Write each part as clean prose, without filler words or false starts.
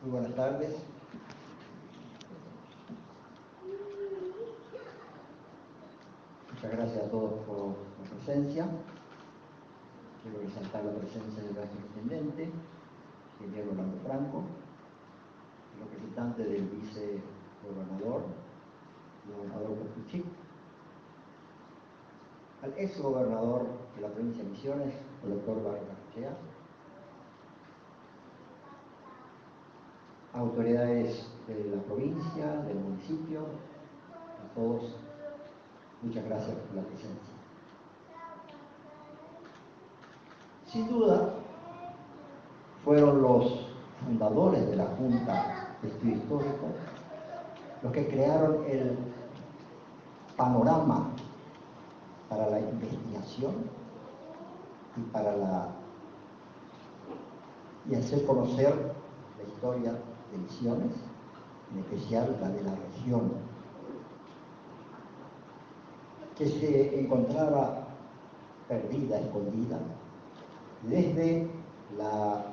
Muy buenas tardes. Muchas gracias a todos por la presencia. Quiero resaltar la presencia del maestro intendente, ingeniero Orlando Franco, el representante del vicegobernador, el gobernador Copuchic, al ex gobernador de la provincia de Misiones, el doctor Barbarachea, autoridades de la provincia, del municipio, a todos, muchas gracias por la presencia. Sin duda, fueron los fundadores de la Junta de Estudio Histórico los que crearon el panorama para la investigación y hacer conocer la historia de Misiones, en especial la de la región, que se encontraba perdida, escondida, desde la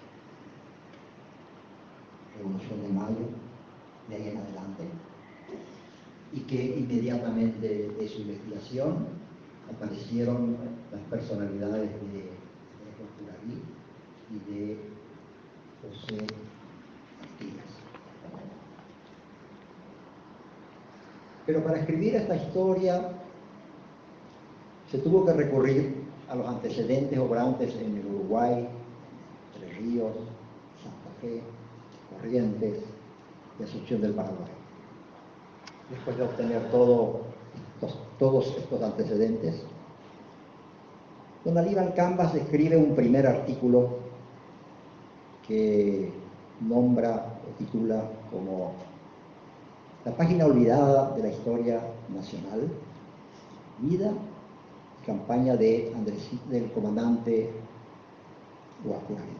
Revolución de Mayo, de ahí en adelante, y que inmediatamente de su investigación aparecieron las personalidades de Curarí y de José Artigas. Pero para escribir esta historia se tuvo que recurrir a los antecedentes obrantes en el Uruguay, Entre Ríos, Santa Fe, Corrientes y Asunción del Paraguay. Después de obtener todos estos antecedentes, don Aníbal Cambas escribe un primer artículo que nombra o titula como La página olvidada de la historia nacional, vida y campaña de del comandante Guacurarí.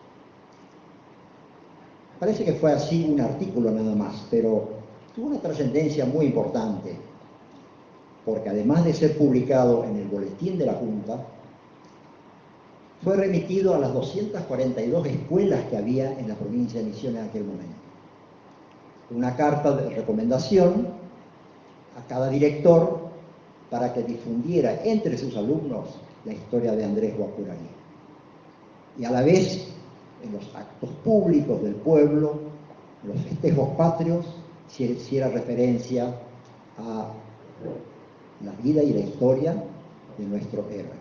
Parece que fue así un artículo nada más, pero tuvo una trascendencia muy importante, porque además de ser publicado en el boletín de la Junta, fue remitido a las 242 escuelas que había en la provincia de Misiones en aquel momento. Una carta de recomendación a cada director para que difundiera entre sus alumnos la historia de Andrés Guacurarí. Y a la vez, en los actos públicos del pueblo, en los festejos patrios, se hiciera referencia a la vida y la historia de nuestro héroe.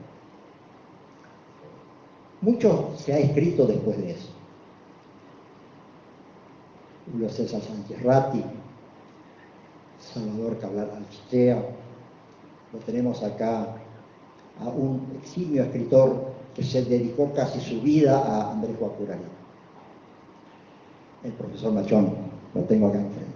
Mucho se ha escrito después de eso. Julio César Sánchez Ratti, Salvador Cabral Alchea, lo tenemos acá a un eximio escritor que se dedicó casi su vida a Andrés Guacurarí, el profesor Machón, lo tengo acá enfrente.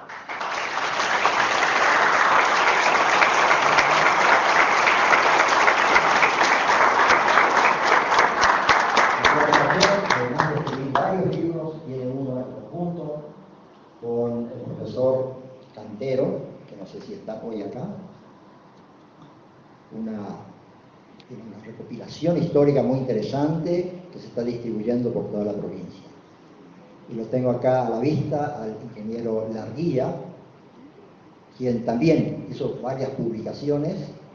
Además de escribir varios libros, tiene uno en conjunto con el profesor Cantero, que no sé si está hoy acá, una recopilación histórica muy interesante que se está distribuyendo por toda la provincia. Y lo tengo acá a la vista al ingeniero Larguía, quien también hizo varias publicaciones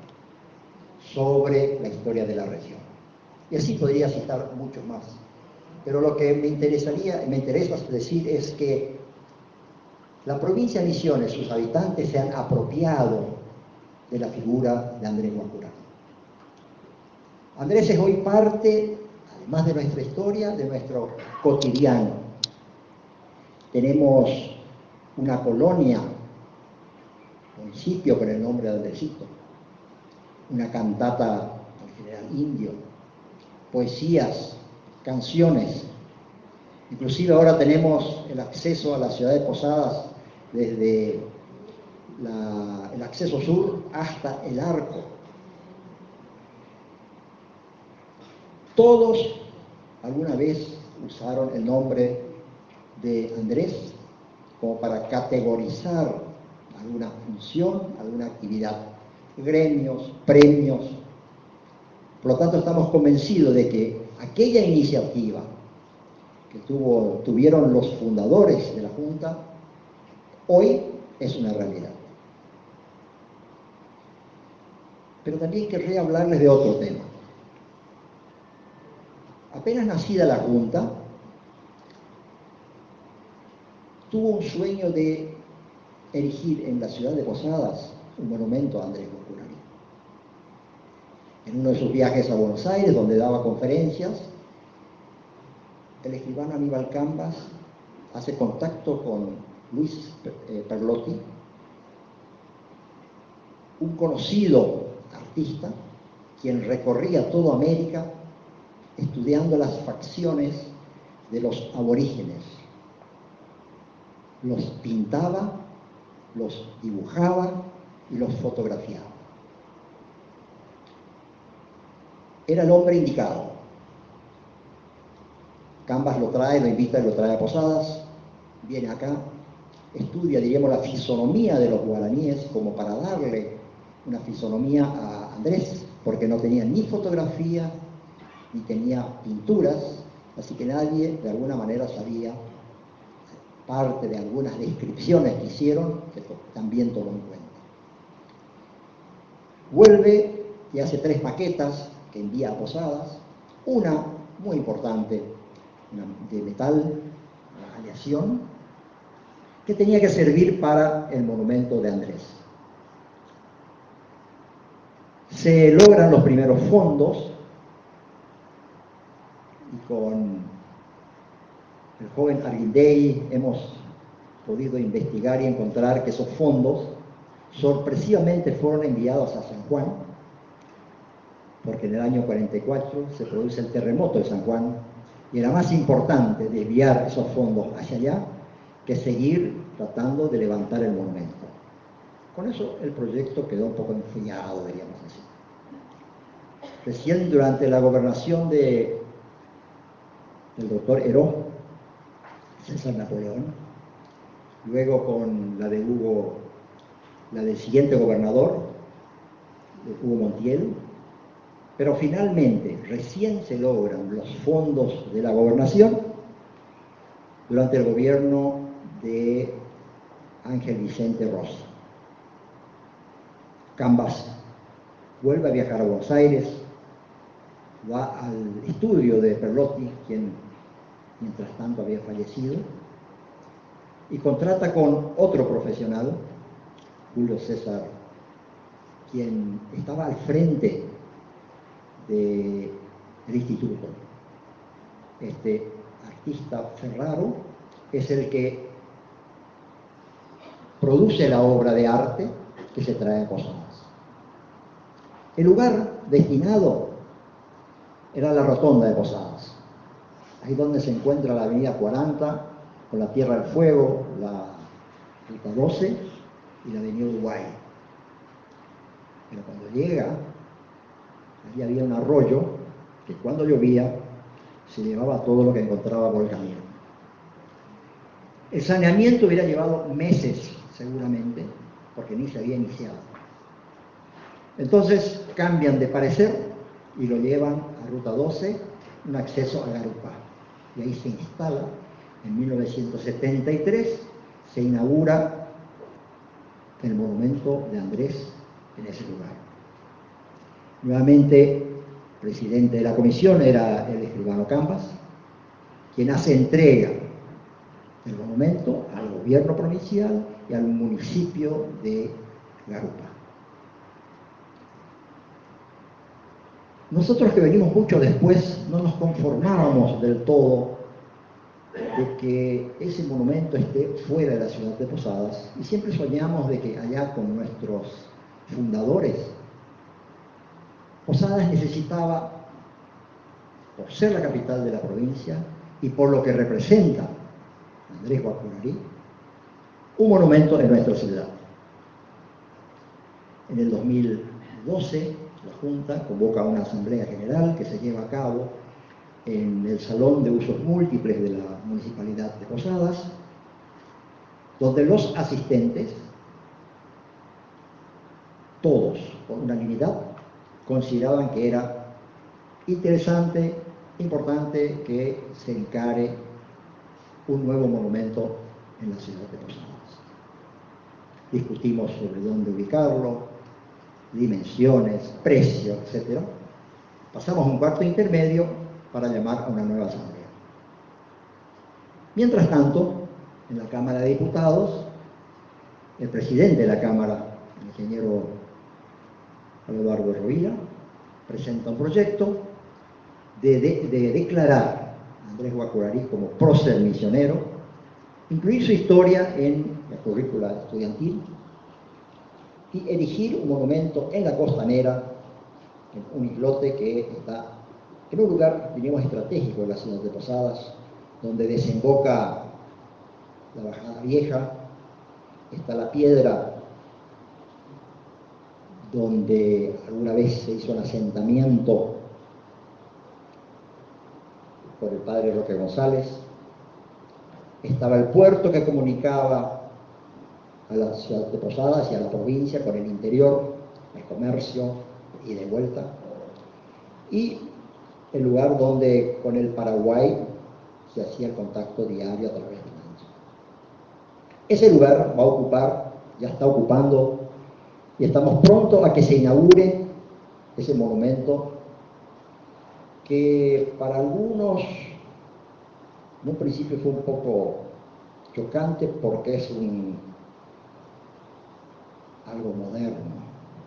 sobre la historia de la región. Y así podría citar muchos más. Pero lo que me interesa decir es que la provincia de Misiones, sus habitantes, se han apropiado de la figura de Andrés Guacurarí. Andrés es hoy parte, además de nuestra historia, de nuestro cotidiano. Tenemos una colonia, municipio con el nombre de Andresito, una cantata al general Indio, poesías, canciones. Inclusive ahora tenemos el acceso a la ciudad de Posadas desde el acceso sur hasta el arco. Todos alguna vez usaron el nombre de Andrés como para categorizar alguna función, alguna actividad, gremios, premios. Por lo tanto, estamos convencidos de que aquella iniciativa que tuvieron los fundadores de la Junta, hoy es una realidad. Pero también querría hablarles de otro tema. Apenas nacida la Junta, tuvo un sueño de erigir en la ciudad de Posadas un monumento a Andrés Guascurari. En uno de sus viajes a Buenos Aires, donde daba conferencias, el escribano Aníbal Cambas hace contacto con Luis Perlotti, un conocido artista, quien recorría toda América estudiando las facciones de los aborígenes. Los pintaba, los dibujaba y los fotografiaba. Era el hombre indicado. Cambas lo invita y lo trae a Posadas, viene acá, estudia, diríamos, la fisonomía de los guaraníes como para darle una fisonomía a Andrés, porque no tenía ni fotografía, ni tenía pinturas, así que nadie de alguna manera sabía parte de algunas descripciones que hicieron, que también tomó en cuenta. Vuelve y hace 3 maquetas que envía a Posadas, una muy importante, de metal, una aleación, que tenía que servir para el monumento de Andrés. Se logran los primeros fondos y con el joven Arguindey hemos podido investigar y encontrar que esos fondos sorpresivamente fueron enviados a San Juan, porque en el año 44 se produce el terremoto de San Juan y era más importante desviar esos fondos hacia allá que seguir tratando de levantar el monumento. Con eso el proyecto quedó un poco enfriado, diríamos así. Recién durante la gobernación del doctor Heró, César Napoleón, luego con la de Hugo, la del siguiente gobernador, de Hugo Montiel, pero finalmente recién se logran los fondos de la gobernación durante el gobierno de Ángel Vicente Rosa. Cambas vuelve a viajar a Buenos Aires, va al estudio de Perlotti, quien mientras tanto había fallecido, y contrata con otro profesional, Julio César, quien estaba al frente del instituto. Este artista Ferraro es el que produce la obra de arte que se trae a Posadas. El lugar destinado era la rotonda de Posadas, ahí donde se encuentra la avenida 40 con la Tierra del Fuego, la ruta 12 y la avenida Uruguay. Pero cuando llega, allí había un arroyo que cuando llovía se llevaba todo lo que encontraba por el camino. El saneamiento hubiera llevado meses, seguramente, porque ni se había iniciado. Entonces cambian de parecer y lo llevan a Ruta 12, un acceso a Garupa. Y ahí se instala, en 1973, se inaugura el monumento de Andrés en ese lugar. Nuevamente, presidente de la comisión era el escribano Cambas, quien hace entrega del monumento al gobierno provincial y al municipio de Garupa. Nosotros que venimos mucho después no nos conformábamos del todo de que ese monumento esté fuera de la ciudad de Posadas y siempre soñamos de que allá con nuestros fundadores, Posadas necesitaba, por ser la capital de la provincia y por lo que representa Andrés Guascurari, un monumento en nuestra ciudad. En el 2012, la Junta convoca una asamblea general que se lleva a cabo en el Salón de Usos Múltiples de la Municipalidad de Posadas, donde los asistentes, todos por unanimidad, consideraban que era interesante, importante que se encare un nuevo monumento en la ciudad de Posadas. Discutimos sobre dónde ubicarlo, dimensiones, precio, etc. Pasamos a un cuarto intermedio para llamar a una nueva asamblea. Mientras tanto, en la Cámara de Diputados, el presidente de la Cámara, el ingeniero Eduardo Rovira, presenta un proyecto de declarar a Andrés Guacorari como prócer misionero, incluir su historia en la currícula estudiantil y erigir un monumento en la costanera, en un islote que está en un lugar, diríamos, estratégico de la ciudad de Posadas, donde desemboca la Bajada Vieja, está la piedra donde alguna vez se hizo un asentamiento por el padre Roque González, estaba el puerto que comunicaba a la ciudad de Posadas y a la provincia con el interior, el comercio y de vuelta, y el lugar donde con el Paraguay se hacía el contacto diario a través de lancha. Ese lugar va a ocupar, ya está ocupando, y estamos pronto a que se inaugure ese monumento que para algunos en un principio fue un poco chocante porque es algo moderno.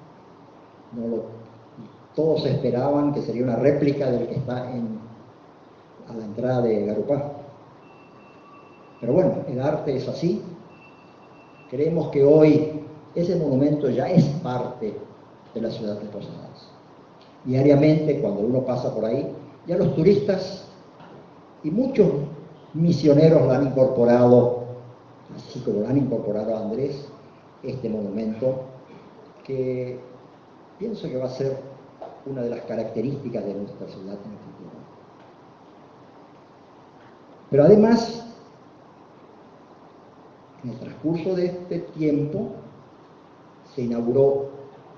Todos esperaban que sería una réplica del que está a la entrada de Garupá. Pero bueno, el arte es así. Creemos que hoy ese monumento ya es parte de la ciudad de Posadas. Diariamente, cuando uno pasa por ahí, ya los turistas y muchos misioneros lo han incorporado, así como lo han incorporado a Andrés, este monumento, que pienso que va a ser una de las características de nuestra ciudad en el futuro. Pero además, en el transcurso de este tiempo, se inauguró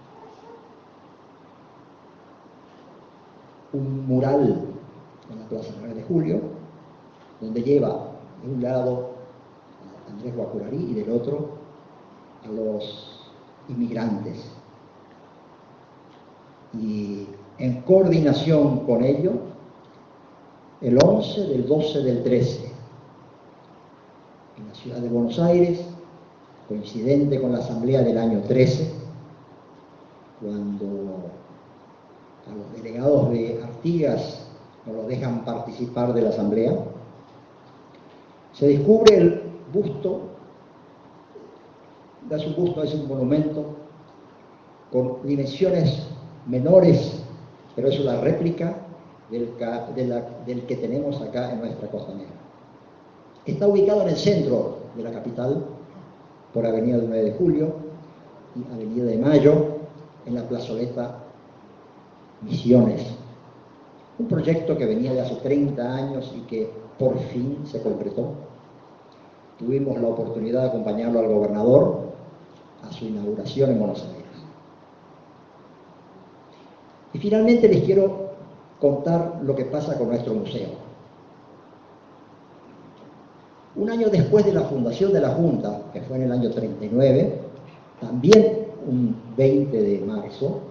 un mural en la Plaza 9 de Julio, donde lleva de un lado a Andrés Guacorari y del otro a los inmigrantes. Y en coordinación con ello, el 11 del 12 del 13, en la ciudad de Buenos Aires, coincidente con la asamblea del año 13, cuando a los delegados de Artigas no los dejan participar de la asamblea, se descubre el busto, es un monumento con dimensiones menores, pero es una réplica del que tenemos acá en nuestra costanera. Está ubicado en el centro de la capital, por Avenida 9 de Julio y Avenida de Mayo, en la plazoleta Misiones. Un proyecto que venía de hace 30 años y que por fin se concretó. Tuvimos la oportunidad de acompañarlo al gobernador a su inauguración en Buenos Aires. Y finalmente les quiero contar lo que pasa con nuestro museo. Un año después de la fundación de la Junta, que fue en el año 39, también un 20 de marzo,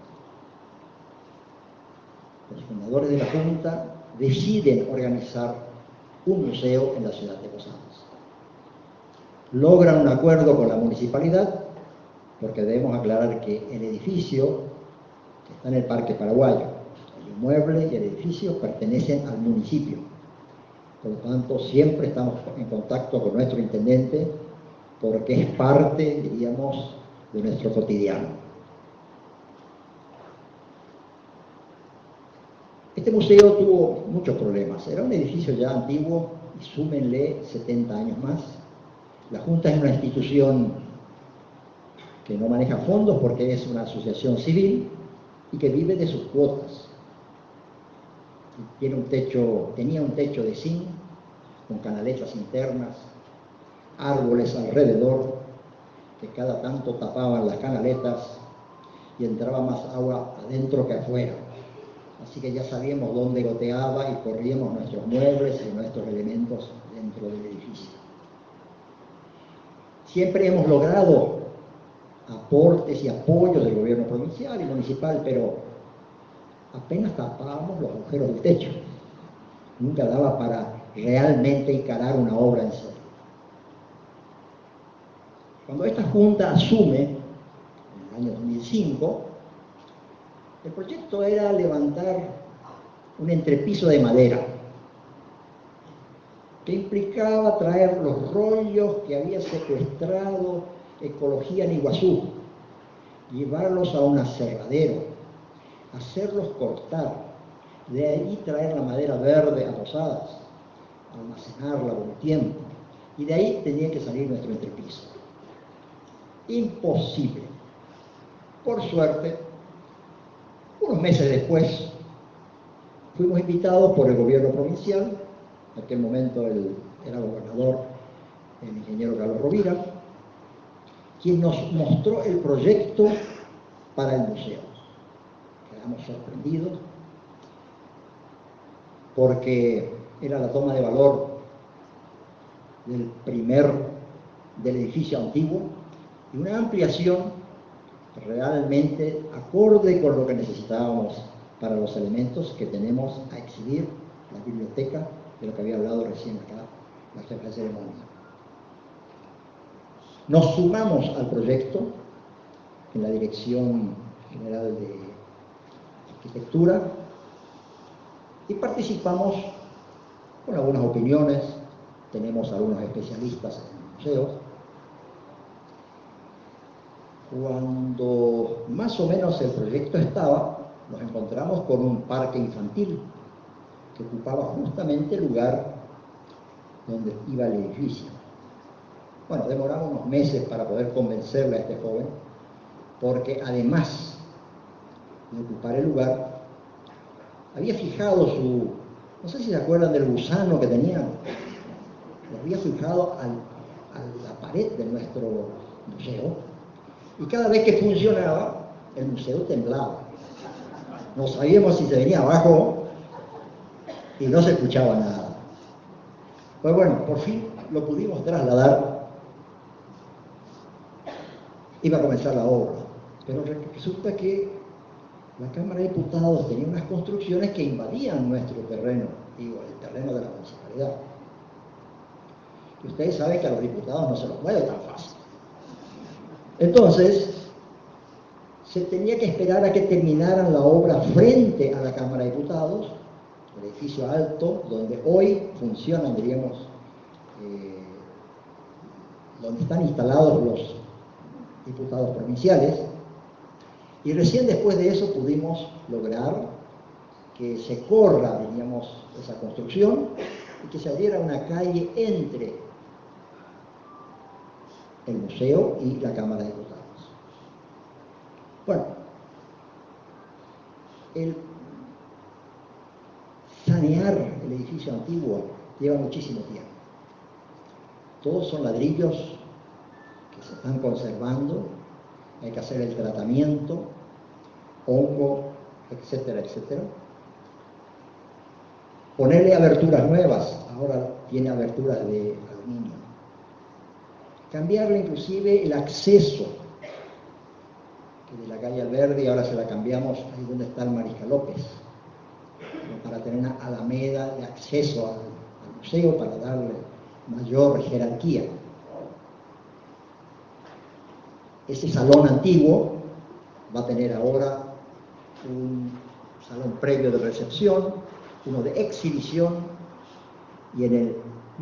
los fundadores de la Junta deciden organizar un museo en la ciudad de Posadas. Logran un acuerdo con la municipalidad, porque debemos aclarar que el edificio que está en el Parque Paraguayo, el inmueble y el edificio pertenecen al municipio. Por lo tanto, siempre estamos en contacto con nuestro intendente, porque es parte, diríamos, de nuestro cotidiano. Este museo tuvo muchos problemas. Era un edificio ya antiguo y súmenle 70 años más. La Junta es una institución que no maneja fondos porque es una asociación civil y que vive de sus cuotas. Tenía un techo de zinc con canaletas internas, árboles alrededor que cada tanto tapaban las canaletas y entraba más agua adentro que afuera. Así que ya sabíamos dónde goteaba y corríamos nuestros muebles y nuestros elementos de dentro del edificio. Siempre hemos logrado aportes y apoyos del gobierno provincial y municipal, pero apenas tapábamos los agujeros del techo. Nunca daba para realmente encarar una obra en serio. Cuando esta junta asume, en el año 2005, el proyecto era levantar un entrepiso de madera que implicaba traer los rollos que había secuestrado Ecología en Iguazú, llevarlos a un aserradero, hacerlos cortar, de ahí traer la madera verde a Posadas, almacenarla por un tiempo, y de ahí tenía que salir nuestro entrepiso. Imposible. Por suerte, unos meses después, fuimos invitados por el gobierno provincial, en aquel momento era gobernador el ingeniero Carlos Rovira, quien nos mostró el proyecto para el museo. Quedamos sorprendidos porque era la toma de valor del edificio antiguo y una ampliación realmente acorde con lo que necesitábamos para los elementos que tenemos a exhibir la biblioteca, de lo que había hablado recién acá la jefa de ceremonia. Nos sumamos al proyecto en la Dirección General de Arquitectura y participamos con algunas opiniones. Tenemos algunos especialistas en museos. Cuando más o menos el proyecto estaba, nos encontramos con un parque infantil que ocupaba justamente el lugar donde iba el edificio. Bueno, demoramos unos meses para poder convencerle a este joven, porque además de ocupar el lugar, había fijado no sé si se acuerdan del gusano que tenían, lo había fijado a la pared de nuestro museo, y cada vez que funcionaba, el museo temblaba. No sabíamos si se venía abajo y no se escuchaba nada. Pues bueno, por fin lo pudimos trasladar. Iba a comenzar la obra, pero resulta que la Cámara de Diputados tenía unas construcciones que invadían nuestro terreno, digo, el terreno de la municipalidad. Y ustedes saben que a los diputados no se los mueve tan fácil. Entonces, se tenía que esperar a que terminaran la obra frente a la Cámara de Diputados, el edificio alto, donde hoy funcionan, diríamos, donde están instalados los diputados provinciales, y recién después de eso pudimos lograr que se corra, diríamos, esa construcción y que se abriera una calle entre el museo y la Cámara de Diputados. Bueno, el sanear el edificio antiguo lleva muchísimo tiempo. Todos son ladrillos que se están conservando, hay que hacer el tratamiento, hongo, etcétera, etcétera. Ponerle aberturas nuevas, ahora tiene aberturas de aluminio. Cambiarle inclusive el acceso, que de la calle Alberdi ahora se la cambiamos ahí donde está el Mariscal López, para tener una alameda de acceso al museo, para darle mayor jerarquía. Ese salón antiguo va a tener ahora un salón previo de recepción, uno de exhibición, y en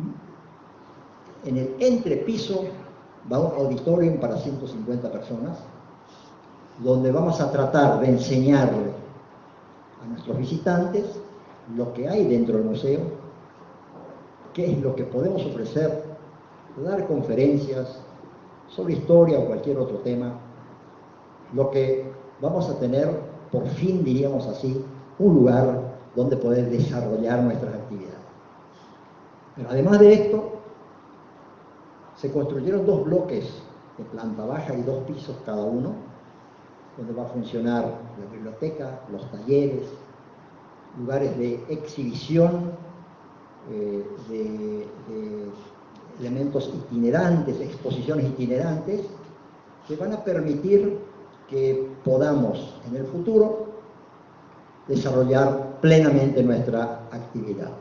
el entrepiso va un auditorium para 150 personas, donde vamos a tratar de enseñarle a nuestros visitantes lo que hay dentro del museo, qué es lo que podemos ofrecer, dar conferencias sobre historia o cualquier otro tema, lo que vamos a tener, por fin diríamos así, un lugar donde poder desarrollar nuestras actividades. Pero además de esto, se construyeron 2 bloques de planta baja y 2 pisos cada uno, donde va a funcionar la biblioteca, los talleres, lugares de exhibición de elementos itinerantes, exposiciones itinerantes, que van a permitir que podamos en el futuro desarrollar plenamente nuestra actividad.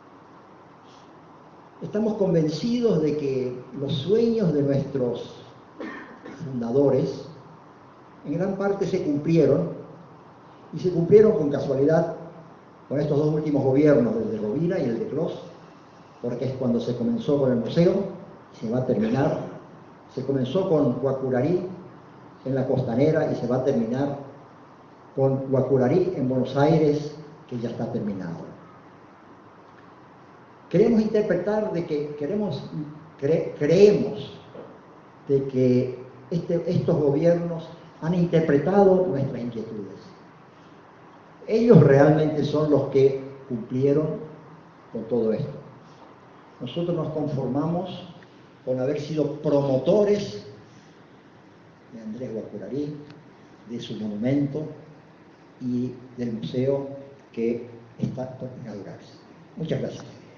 Estamos convencidos de que los sueños de nuestros fundadores en gran parte se cumplieron, y se cumplieron con casualidad con estos dos últimos gobiernos, el de Rovira y el de Clos, porque es cuando se comenzó con el museo y se va a terminar. Se comenzó con Guacurarí en la Costanera y se va a terminar con Guacurarí en Buenos Aires, que ya está terminado. Queremos interpretar de que creemos de que estos gobiernos han interpretado nuestras inquietudes. Ellos realmente son los que cumplieron con todo esto. Nosotros nos conformamos con haber sido promotores de Andrés Guacurarí, de su monumento y del museo que está por inaugurarse. Muchas gracias.